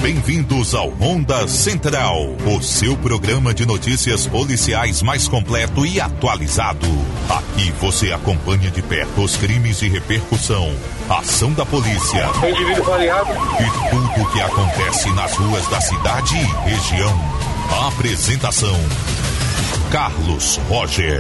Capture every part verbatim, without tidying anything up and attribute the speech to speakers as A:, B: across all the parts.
A: Bem-vindos ao Ronda Central, o seu programa de notícias policiais mais completo e atualizado. Aqui você acompanha de perto os crimes de repercussão, a ação da polícia e tudo o que acontece nas ruas da cidade e região. A apresentação: Carlos Roger.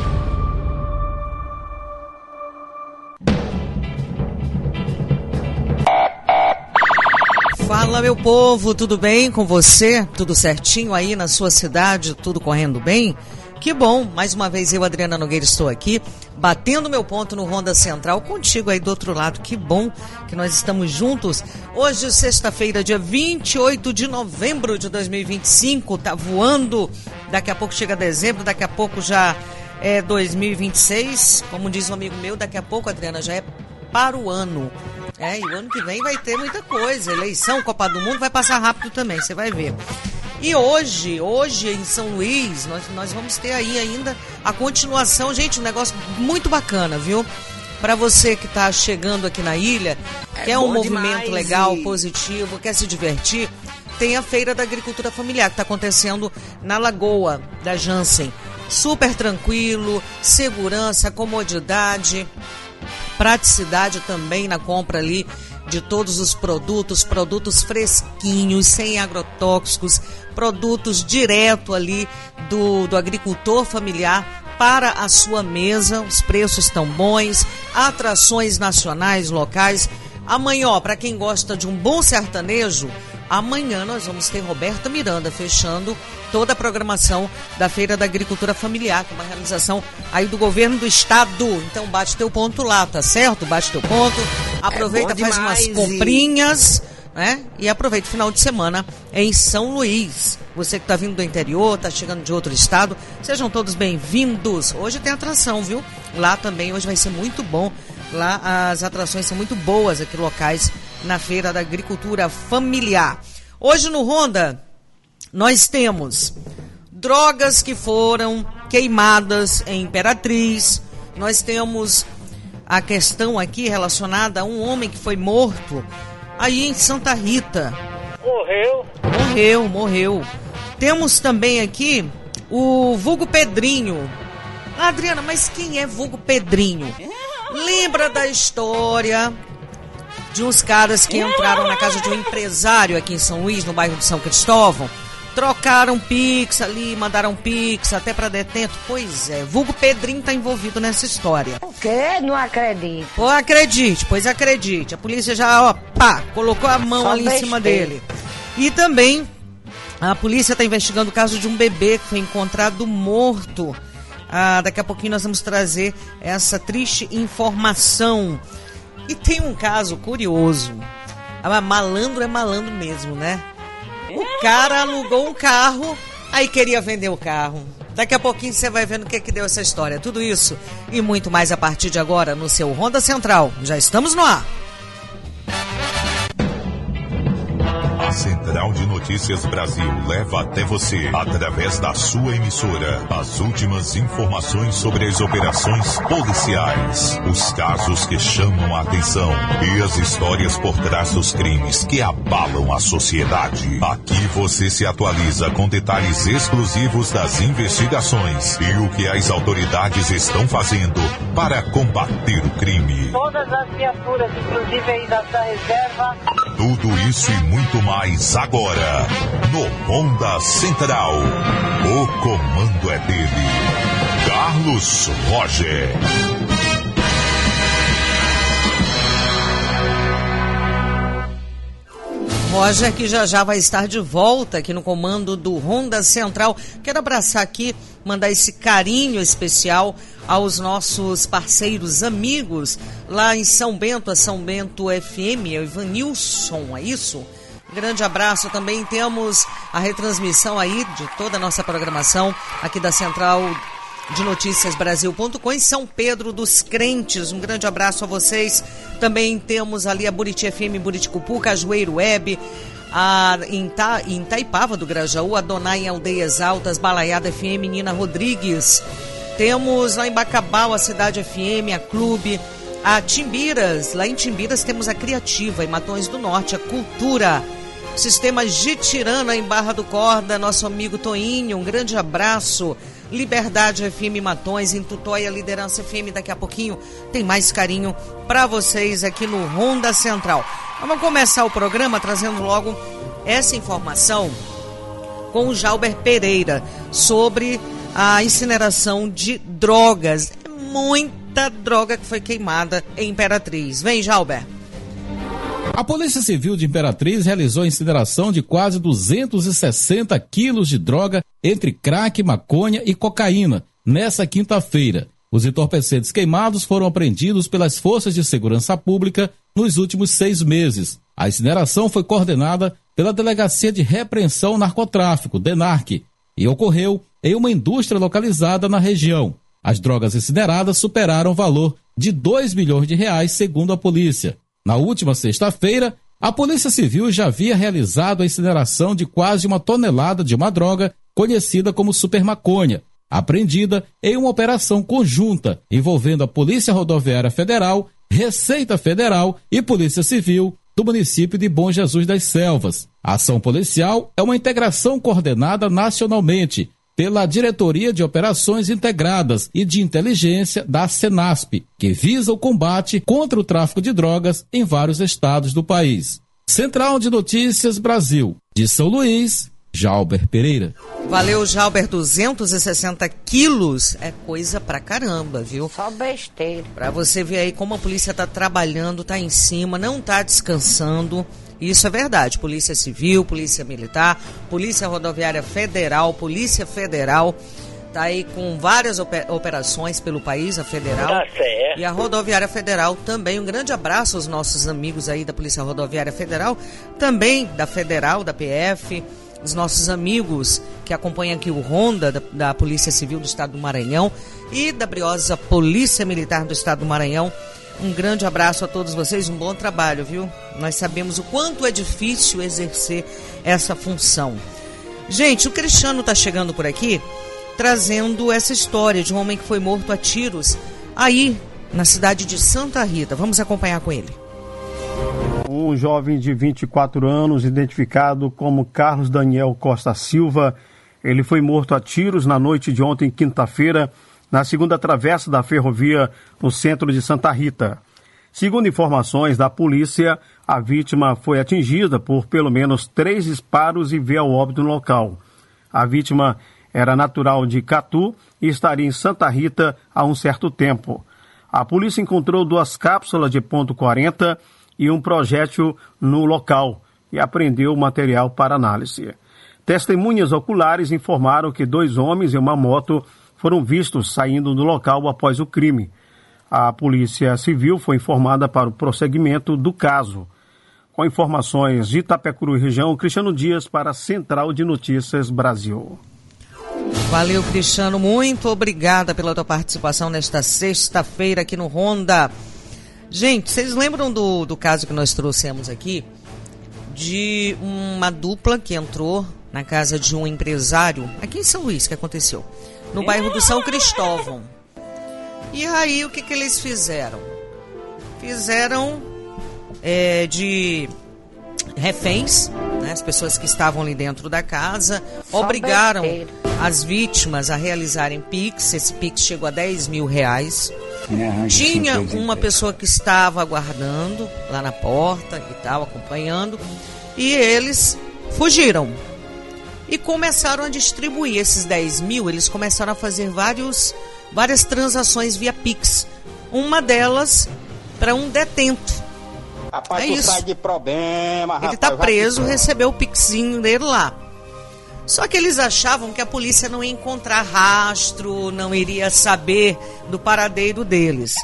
B: Fala, meu povo, tudo bem com você? Tudo certinho aí na sua cidade? Tudo correndo bem? Que bom, mais uma vez eu, Adriana Nogueira, estou aqui, batendo meu ponto no Ronda Central, contigo aí do outro lado. Que bom que nós estamos juntos. Hoje, sexta-feira, dia vinte e oito de novembro de dois mil e vinte e cinco, tá voando, daqui a pouco chega dezembro, daqui a pouco já é dois mil e vinte e seis, como diz um amigo meu, daqui a pouco, Adriana, já é para o ano. É, e o ano que vem vai ter muita coisa, eleição, Copa do Mundo, vai passar rápido também, você vai ver. E hoje, hoje em São Luís, nós, nós vamos ter aí ainda a continuação, gente, um negócio muito bacana, viu? Para você que está chegando aqui na ilha, é quer um movimento demais, legal, e... positivo, quer se divertir, tem a Feira da Agricultura Familiar, que está acontecendo na Lagoa da Jansen. Super tranquilo, segurança, comodidade, praticidade também na compra ali de todos os produtos, produtos fresquinhos, sem agrotóxicos, produtos direto ali do, do agricultor familiar para a sua mesa. Os preços estão bons, atrações nacionais, locais. Amanhã, ó, para quem gosta de um bom sertanejo, amanhã nós vamos ter Roberta Miranda fechando toda a programação da Feira da Agricultura Familiar, que é uma realização aí do governo do estado. Então bate teu ponto lá, tá certo? Bate teu ponto, aproveita, é faz umas comprinhas, né? E aproveita o final de semana em São Luís. Você que tá vindo do interior, tá chegando de outro estado, sejam todos bem-vindos. Hoje tem atração, viu? Lá também, hoje vai ser muito bom. Lá as atrações são muito boas aqui locais na Feira da Agricultura Familiar. Hoje no Ronda nós temos drogas que foram queimadas em Imperatriz. Nós temos a questão aqui relacionada a um homem que foi morto aí em Santa Rita.
C: Morreu.
B: Morreu, morreu. Temos também aqui o vulgo Pedrinho. Ah, Adriana, mas quem é vulgo Pedrinho? Lembra da história de uns caras que entraram na casa de um empresário aqui em São Luís, no bairro de São Cristóvão? Trocaram pix ali, mandaram pix até para detento. Pois é, vulgo Pedrinho tá envolvido nessa história.
D: O quê? Não acredito.
B: Pô, acredite, pois acredite. A polícia já, ó, pá, colocou a mão Só ali em cima dele. E também a polícia está investigando o caso de um bebê que foi encontrado morto. Ah, daqui a pouquinho nós vamos trazer essa triste informação. E tem um caso curioso. Ah, malandro é malandro mesmo, né? O cara alugou um carro, aí queria vender o carro. Daqui a pouquinho você vai vendo o que, que deu essa história. Tudo isso e muito mais a partir de agora no seu Ronda Central. Já estamos no ar.
A: A Central de Notícias Brasil leva até você, através da sua emissora, as últimas informações sobre as operações policiais, os casos que chamam a atenção e as histórias por trás dos crimes que abalam a sociedade. Aqui você se atualiza com detalhes exclusivos das investigações e o que as autoridades estão fazendo para combater o crime.
C: Todas as viaturas, inclusive aí da, da reserva.
A: Tudo isso e muito mais agora, no Ronda Central. O comando é dele, Carlos Roger.
B: Roger, que já já vai estar de volta aqui no comando do Ronda Central. Quero abraçar aqui, mandar esse carinho especial aos nossos parceiros, amigos, lá em São Bento, a São Bento F M, é o Ivanilson, é isso? Um grande abraço. Também temos a retransmissão aí de toda a nossa programação aqui da Central de Notícias Brasil ponto com em São Pedro dos Crentes. Um grande abraço a vocês. Também temos ali a Buriti F M, Buriticupu, Cajueiro Web, a, em, Ta, em Itaipava do Grajaú, a Donai em Aldeias Altas, Balaiada F M, Nina Rodrigues. Temos lá em Bacabal a Cidade F M, a Clube, a Timbiras. Lá em Timbiras temos a Criativa, em Matões do Norte, a Cultura. Sistema Gitirana em Barra do Corda, nosso amigo Toinho, um grande abraço. Liberdade F M Matões, em Tutóia, Liderança F M, daqui a pouquinho tem mais carinho para vocês aqui no Ronda Central. Vamos começar o programa trazendo logo essa informação com o Jalber Pereira sobre a incineração de drogas. É muita droga que foi queimada em Imperatriz. Vem, Jalber.
E: A Polícia Civil de Imperatriz realizou a incineração de quase duzentos e sessenta quilos de droga entre crack, maconha e cocaína nessa quinta-feira. Os entorpecentes queimados foram apreendidos pelas forças de segurança pública nos últimos seis meses. A incineração foi coordenada pela Delegacia de Repreensão ao Narcotráfico, DENARC, e ocorreu em uma indústria localizada na região. As drogas incineradas superaram o valor de dois milhões de reais, segundo a polícia. Na última sexta-feira, a Polícia Civil já havia realizado a incineração de quase uma tonelada de uma droga conhecida como supermaconha, apreendida em uma operação conjunta envolvendo a Polícia Rodoviária Federal, Receita Federal e Polícia Civil do município de Bom Jesus das Selvas. A ação policial é uma integração coordenada nacionalmente pela Diretoria de Operações Integradas e de Inteligência da Senasp, que visa o combate contra o tráfico de drogas em vários estados do país. Central de Notícias Brasil, de São Luís, Jalber Pereira.
B: Valeu, Jalber, duzentos e sessenta quilos é coisa pra caramba, viu?
D: Só besteira.
B: Pra você ver aí como a polícia tá trabalhando, tá em cima, não tá descansando. Isso é verdade. Polícia Civil, Polícia Militar, Polícia Rodoviária Federal, Polícia Federal, tá aí com várias operações pelo país, a Federal.
F: Tá certo.
B: E a Rodoviária Federal também. Um grande abraço aos nossos amigos aí da Polícia Rodoviária Federal, também da Federal, da P F, os nossos amigos que acompanham aqui o Ronda, da, da Polícia Civil do Estado do Maranhão e da briosa Polícia Militar do Estado do Maranhão. Um grande abraço a todos vocês, um bom trabalho, viu? Nós sabemos o quanto é difícil exercer essa função. Gente, o Cristiano está chegando por aqui, trazendo essa história de um homem que foi morto a tiros aí na cidade de Santa Rita. Vamos acompanhar com ele.
G: Um jovem de vinte e quatro anos, identificado como Carlos Daniel Costa Silva, ele foi morto a tiros na noite de ontem, quinta-feira, na segunda travessa da ferrovia no centro de Santa Rita. Segundo informações da polícia, a vítima foi atingida por pelo menos três disparos e veio ao óbito no local. A vítima era natural de Catu e estaria em Santa Rita há um certo tempo. A polícia encontrou duas cápsulas de ponto quarenta e um projétil no local e apreendeu o material para análise. Testemunhas oculares informaram que dois homens e uma moto foram vistos saindo do local após o crime. A Polícia Civil foi informada para o prosseguimento do caso. Com informações de Itapecuru e região, Cristiano Dias para a Central de Notícias Brasil.
B: Valeu, Cristiano, muito obrigada pela tua participação nesta sexta-feira aqui no Ronda. Gente, vocês lembram do, do caso que nós trouxemos aqui? De uma dupla que entrou na casa de um empresário, aqui em São Luís, que aconteceu, no bairro do São Cristóvão. E aí, o que, que eles fizeram? Fizeram é, de reféns, né, as pessoas que estavam ali dentro da casa, só obrigaram besteira. As vítimas a realizarem Pix. Esse Pix chegou a dez mil reais. Tinha uma pessoa que estava aguardando lá na porta e tal, acompanhando, e eles fugiram. E começaram a distribuir esses dez mil, eles começaram a fazer vários, várias transações via Pix. Uma delas para um detento.
F: Rapaz,
B: é
F: tu
B: isso.
F: sai de problema,
B: Ele está preso, recebeu o Pixinho dele lá. Só que eles achavam que a polícia não ia encontrar rastro, não iria saber do paradeiro deles.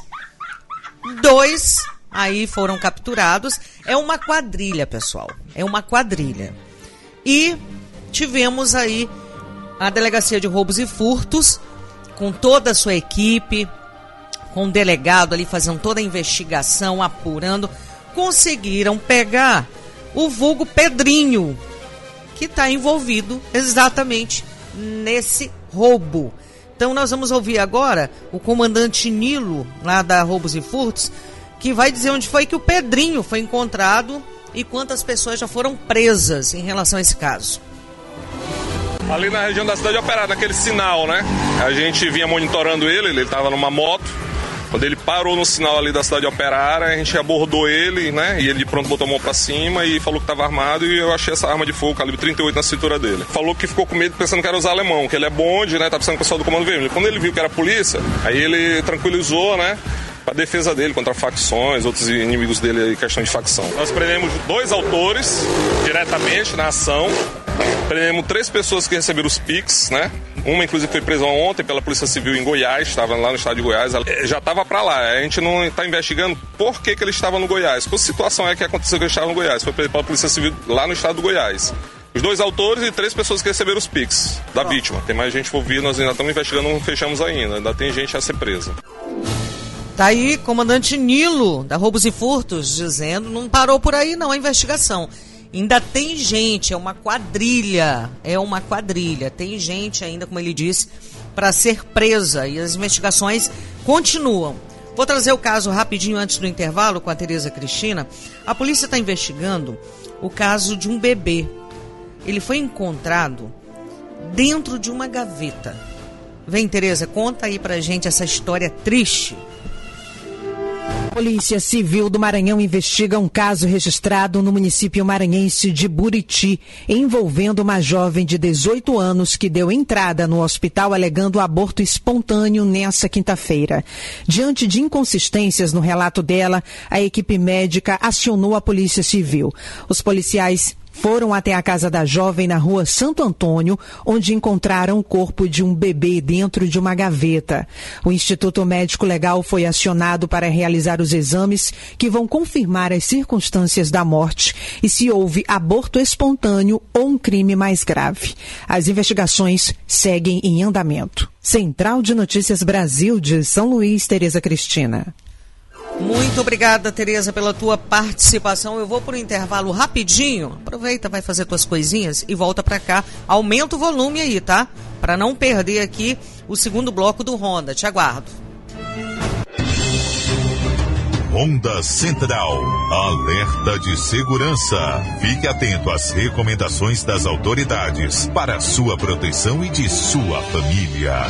B: Dois aí foram capturados. É uma quadrilha, pessoal. É uma quadrilha. E tivemos aí a Delegacia de Roubos e Furtos, com toda a sua equipe, com o delegado ali fazendo toda a investigação, apurando. Conseguiram pegar o vulgo Pedrinho, que está envolvido exatamente nesse roubo. Então nós vamos ouvir agora o comandante Nilo, lá da Roubos e Furtos, que vai dizer onde foi que o Pedrinho foi encontrado e quantas pessoas já foram presas em relação a esse caso.
H: Ali na região da cidade operária, naquele sinal, né? A gente vinha monitorando ele, ele estava numa moto. Quando ele parou no sinal ali da cidade operária, a gente abordou ele, né? E ele de pronto botou a mão pra cima e falou que estava armado, e eu achei essa arma de fogo, calibre trinta e oito, na cintura dele. Falou que ficou com medo pensando que era os alemão, que ele é bonde, né? Tá pensando que o pessoal do Comando Vermelho. Quando ele viu que era a polícia, aí ele tranquilizou, né? Pra defesa dele contra facções, outros inimigos dele em questão de facção. Nós prendemos dois autores diretamente na ação. Prendemos três pessoas que receberam os Pix, né? Uma, inclusive, foi presa ontem pela Polícia Civil em Goiás, estava lá no estado de Goiás. Ela já estava para lá. A gente não está investigando por que, que ele estava no Goiás. Qual situação é que aconteceu que ele estava no Goiás? Foi preso pela Polícia Civil lá no estado do Goiás. Os dois autores e três pessoas que receberam os Pix da vítima. Tem mais gente envolvida, nós ainda estamos investigando, não fechamos ainda. Ainda tem gente a ser presa.
B: Tá aí, comandante Nilo, da Roubos e Furtos, dizendo, não parou por aí não a investigação. Ainda tem gente, é uma quadrilha, é uma quadrilha. Tem gente ainda, como ele disse, para ser presa, e as investigações continuam. Vou trazer o caso rapidinho antes do intervalo com a Tereza Cristina. A polícia está investigando o caso de um bebê. Ele foi encontrado dentro de uma gaveta. Vem, Tereza, conta aí pra gente essa história triste.
I: Polícia Civil do Maranhão investiga um caso registrado no município maranhense de Buriti, envolvendo uma jovem de dezoito anos que deu entrada no hospital alegando aborto espontâneo nesta quinta-feira. Diante de inconsistências no relato dela, a equipe médica acionou a Polícia Civil. Os policiais foram até a casa da jovem na rua Santo Antônio, onde encontraram o corpo de um bebê dentro de uma gaveta. O Instituto Médico Legal foi acionado para realizar os exames que vão confirmar as circunstâncias da morte e se houve aborto espontâneo ou um crime mais grave. As investigações seguem em andamento. Central de Notícias Brasil de São Luís, Tereza Cristina.
B: Muito obrigada, Tereza, pela tua participação. Eu vou para o intervalo rapidinho. Aproveita, vai fazer tuas coisinhas e volta para cá. Aumenta o volume aí, tá? Para não perder aqui o segundo bloco do Ronda. Te aguardo.
A: Ronda Central. Alerta de segurança. Fique atento às recomendações das autoridades para a sua proteção e de sua família.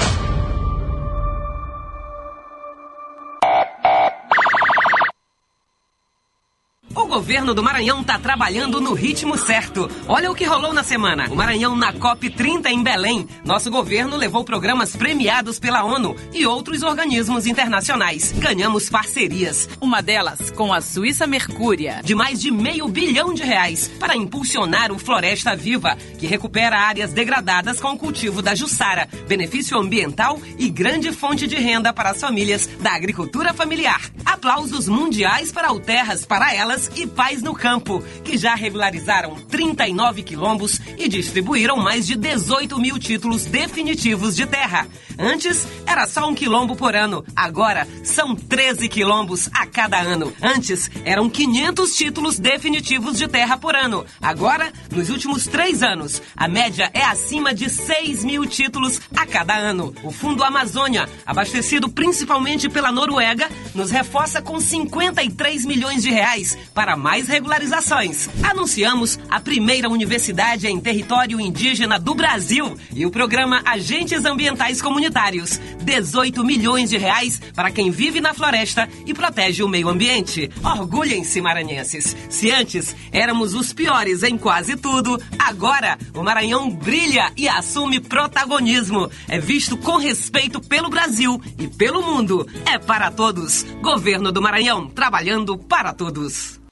J: O governo do Maranhão está trabalhando no ritmo certo. Olha o que rolou na semana. O Maranhão na COP trinta em Belém. Nosso governo levou programas premiados pela ONU e outros organismos internacionais. Ganhamos parcerias. Uma delas com a Suíça Mercúria, de mais de meio bilhão de reais, para impulsionar o Floresta Viva, que recupera áreas degradadas com o cultivo da jussara, benefício ambiental e grande fonte de renda para as famílias da agricultura familiar. Aplausos mundiais para Alterras para Elas e Paz no Campo, que já regularizaram trinta e nove quilombos e distribuíram mais de dezoito mil títulos definitivos de terra. Antes, era só um quilombo por ano. Agora, são treze quilombos a cada ano. Antes, eram quinhentos títulos definitivos de terra por ano. Agora, nos últimos três anos, a média é acima de seis mil títulos a cada ano. O Fundo Amazônia, abastecido principalmente pela Noruega, nos reforça com cinquenta e três milhões de reais para mais regularizações. Anunciamos a primeira universidade em território indígena do Brasil e o programa Agentes Ambientais Comunitários. dezoito milhões de reais para quem vive na floresta e protege o meio ambiente. Orgulhem-se, maranhenses. Se antes éramos os piores em quase tudo, agora o Maranhão brilha e assume protagonismo. É visto com respeito pelo Brasil e pelo mundo. É para todos. Governo do Maranhão, trabalhando para todos.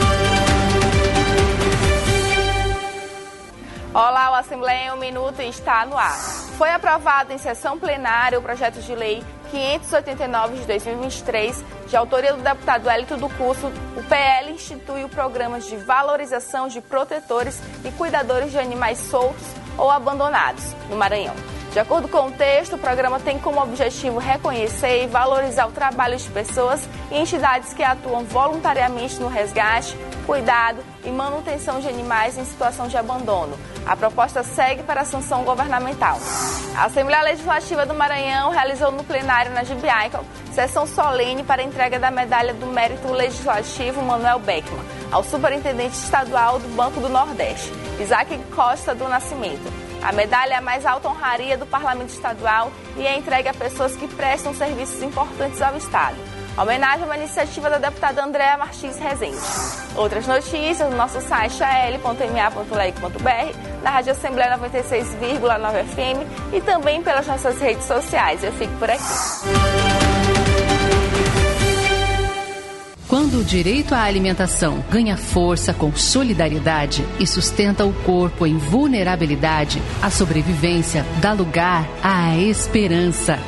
K: Olá, o Assembleia em um Minuto está no ar. Foi aprovado em sessão plenária o projeto de lei quinhentos e oitenta e nove de dois mil e vinte e três, de autoria do deputado Hélito do Curso. O P L institui o programa de valorização de protetores e cuidadores de animais soltos ou abandonados no Maranhão. De acordo com o texto, o programa tem como objetivo reconhecer e valorizar o trabalho de pessoas e entidades que atuam voluntariamente no resgate, cuidado e manutenção de animais em situação de abandono. A proposta segue para a sanção governamental. A Assembleia Legislativa do Maranhão realizou no plenário na Gibiaica sessão solene para a entrega da medalha do Mérito Legislativo Manuel Beckmann. ao Superintendente Estadual do Banco do Nordeste, Isaac Costa do Nascimento. A medalha é a mais alta honraria do Parlamento Estadual e é entregue a pessoas que prestam serviços importantes ao Estado. A homenagem é uma iniciativa da deputada Andréa Martins Rezende. Outras notícias no nosso site a l ponto m a ponto leg ponto b r, na Rádio Assembleia noventa e seis vírgula nove F M e também pelas nossas redes sociais. Eu fico por aqui.
L: Quando o direito à alimentação ganha força com solidariedade e sustenta o corpo em vulnerabilidade, a sobrevivência dá lugar à esperança.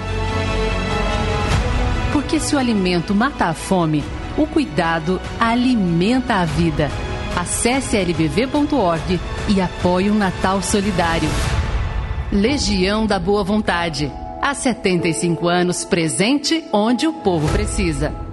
L: Porque se o alimento mata a fome, o cuidado alimenta a vida. Acesse l b v ponto org e apoie o Natal Solidário. Legião da Boa Vontade. Há setenta e cinco anos presente onde o povo precisa.